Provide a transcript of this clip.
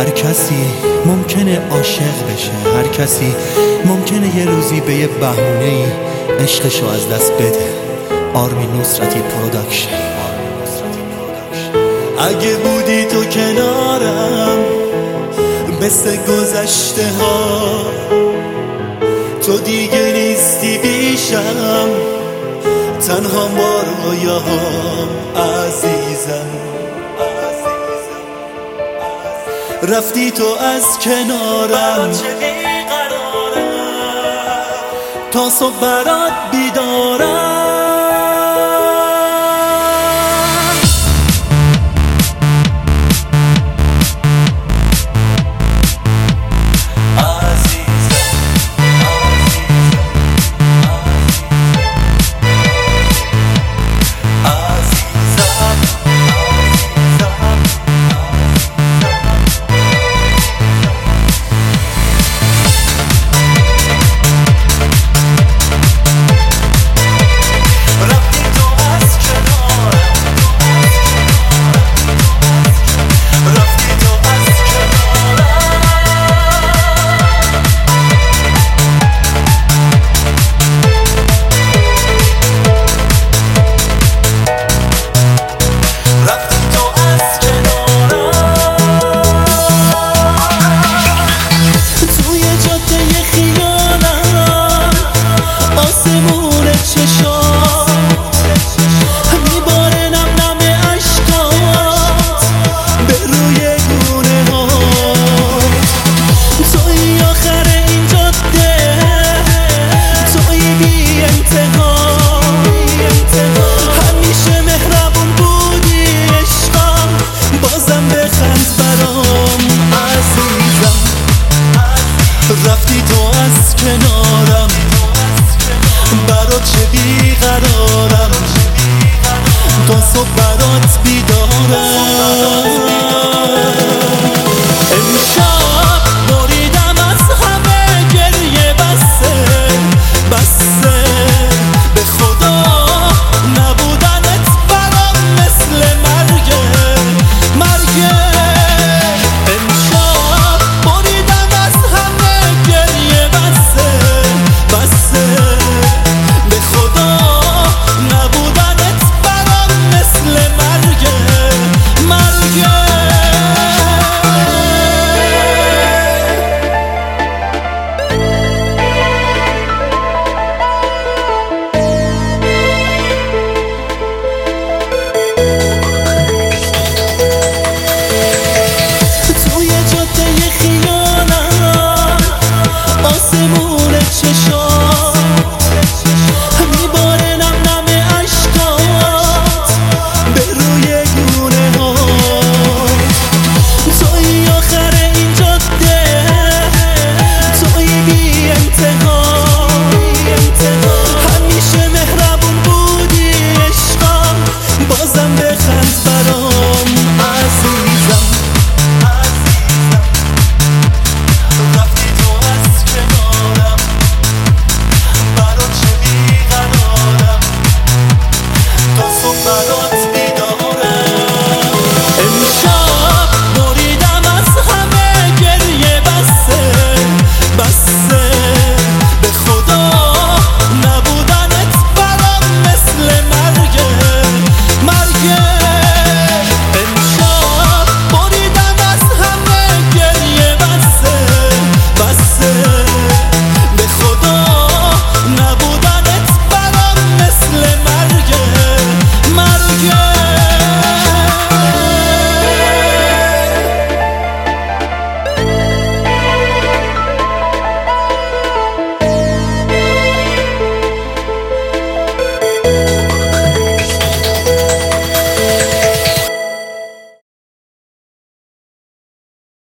هر کسی ممکنه عاشق بشه، هر کسی ممکنه یه روزی به یه بهونه‌ای عشقشو از دست بده. آرمین نصرتی پروداکشن. اگه بودی تو کنارم مثل گذشته ها، تو دیگه نیستی بیشم، تنها با رویاهام عزیزم. رفتی تو از کنارم تا صبح برات بیدارم. رفتی تو از کنارم، برات چه بیقرارم، تا صبح برات بیدارم.